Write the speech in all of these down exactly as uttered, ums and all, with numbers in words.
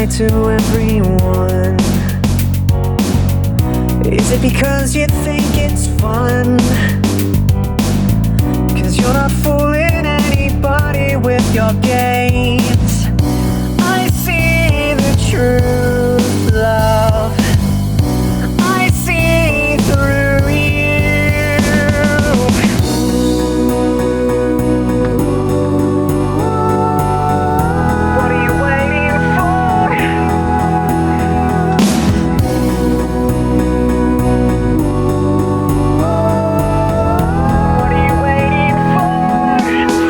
to everyone? Is it because you think it's fun? Cause you're not fooling anybody with your games. I see the truth, love. I see through you. What are you waiting for? What are you waiting for?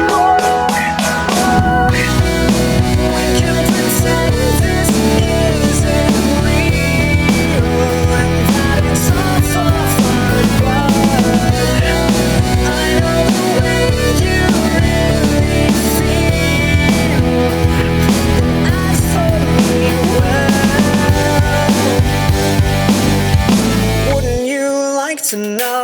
We can pretend this isn't real and that it's all for fun, but I know the way you really feel, and I fully will. Wouldn't you like to know?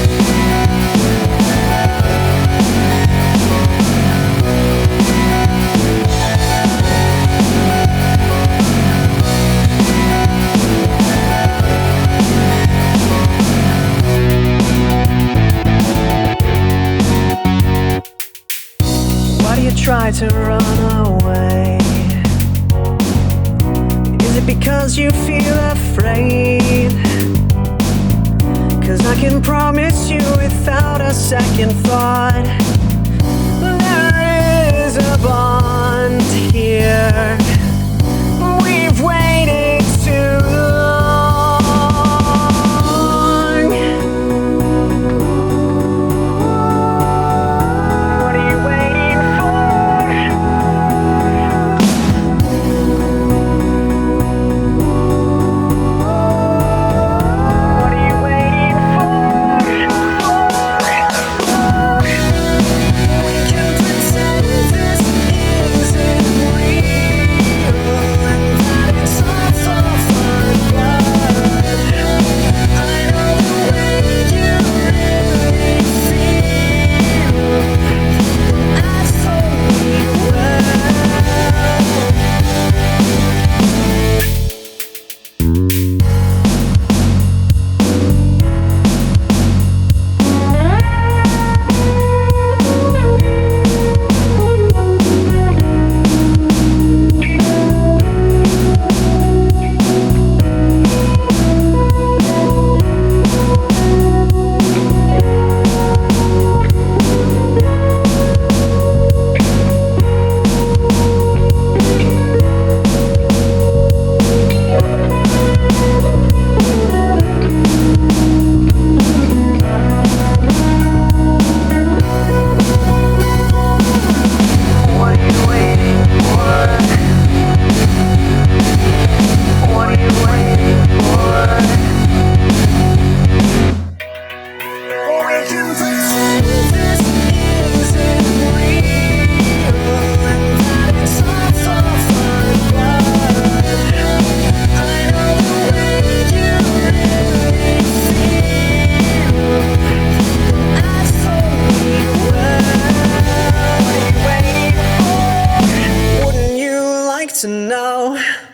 Why do you try to run away? Is it because you feel afraid? Cause I can promise you without a second thought, there is a bond here. We've waited too long. What are you waiting for? What are you waiting for? We can pretend this isn't real and that it's all for fun, but I know the way you really feel, and I fully What are you waiting for? What are you waiting for? We can pretend this isn't real and that it's all for fun, but I know the way you really feel, and I fully will. What are you waiting for? Wouldn't you like to know?